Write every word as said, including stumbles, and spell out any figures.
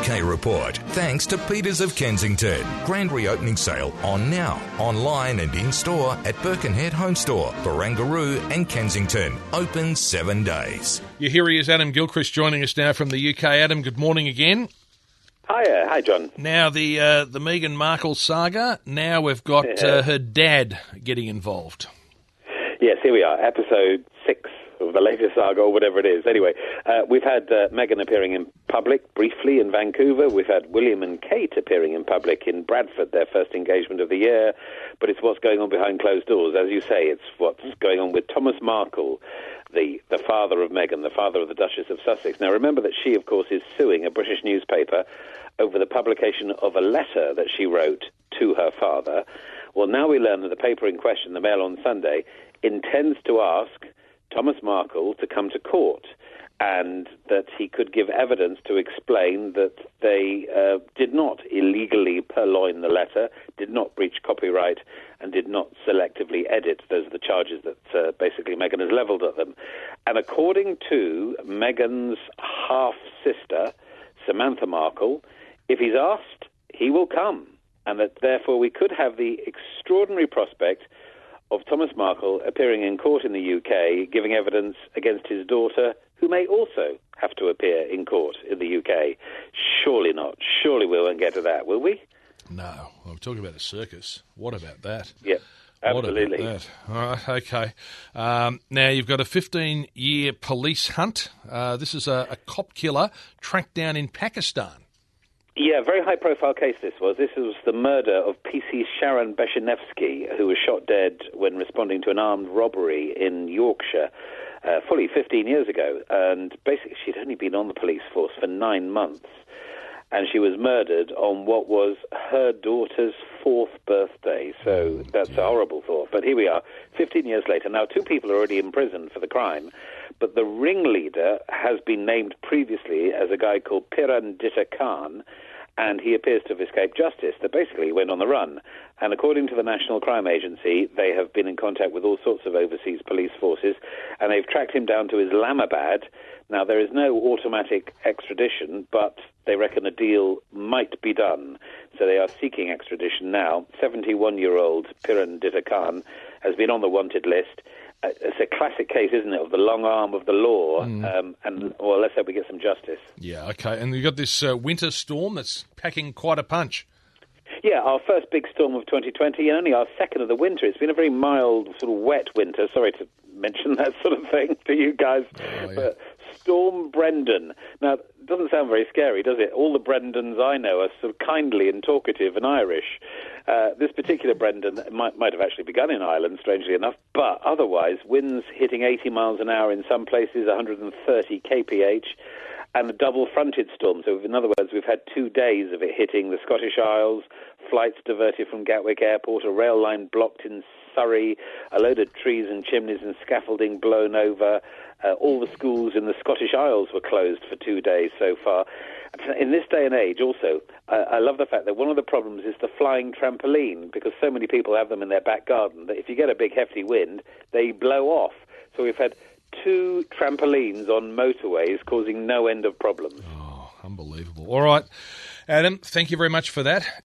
K report. Thanks to Peters of Kensington. Grand reopening sale on now. Online and in-store at Birkenhead Home Store, Barangaroo and Kensington. Open seven days. Yeah, here he is, Adam Gilchrist, joining us now from the U K. Adam, good morning again. Hi, uh, hi, John. Now, the uh, the Meghan Markle saga, now we've got uh, her dad getting involved. Yes, here we are, episode six of the latest saga, or whatever it is. Anyway, uh, we've had uh, Meghan appearing in public briefly in Vancouver. We've had William and Kate appearing in public in Bradford, their first engagement of the year. But it's what's going on behind closed doors. As you say, it's what's going on with Thomas Markle, the, the father of Meghan, the father of the Duchess of Sussex. Now, remember that she, of course, is suing a British newspaper over the publication of a letter that she wrote to her father. Well, now we learn that the paper in question, the Mail on Sunday, intends to ask Thomas Markle to come to court, and that he could give evidence to explain that they uh, did not illegally purloin the letter, did not breach copyright, and did not selectively edit. Those are the charges that uh, basically Meghan has levelled at them. And according to Meghan's half-sister, Samantha Markle, if he's asked, he will come, and that therefore we could have the extraordinary prospect of Thomas Markle appearing in court in the U K, giving evidence against his daughter, who may also have to appear in court in the U K. Surely not. Surely we won't get to that, will we? No. Well, we're talking about a circus. What about that? Yep, absolutely. What about that? All right, okay. Um, now, you've got a fifteen-year police hunt. Uh, this is a, a cop killer tracked down in Pakistan. Yeah, very high-profile case this was. This was the murder of P C Sharon Beshenevsky, who was shot dead when responding to an armed robbery in Yorkshire uh, fully fifteen years ago. And basically, she'd only been on the police force for nine months. And she was murdered on what was her daughter's fourth birthday. So that's a horrible thought. But here we are, fifteen years later. Now, two people are already in prison for the crime. But the ringleader has been named previously as a guy called Pirandita Khan, and he appears to have escaped justice, that basically went on the run. And according to the National Crime Agency, they have been in contact with all sorts of overseas police forces, and they've tracked him down to Islamabad. Now, there is no automatic extradition, but they reckon a deal might be done. So they are seeking extradition now. seventy-one-year-old Pirandita Khan has been on the wanted list. Uh, it's a classic case, isn't it, of the long arm of the law, mm. um, and well, let's hope we get some justice. Yeah, okay, and you've got this uh, winter storm that's packing quite a punch. Yeah, our first big storm of twenty twenty, and only our second of the winter. It's been a very mild, sort of wet winter. Sorry to mention that sort of thing to you guys. Oh, yeah. But Storm Brendan. Now, it doesn't sound very scary, does it? All the Brendans I know are sort of kindly and talkative and Irish. Uh, this particular Brendan might, might have actually begun in Ireland, strangely enough, but otherwise, winds hitting eighty miles an hour in some places, one hundred thirty kph, and a double-fronted storm. So in other words, we've had two days of it hitting the Scottish Isles, flights diverted from Gatwick Airport, a rail line blocked in Surrey, a load of trees and chimneys and scaffolding blown over. Uh, all the schools in the Scottish Isles were closed for two days so far. In this day and age, also, uh, I love the fact that one of the problems is the flying trampoline, because so many people have them in their back garden that if you get a big hefty wind, they blow off. So we've had two trampolines on motorways causing no end of problems. Oh, unbelievable. All right, Adam, thank you very much for that.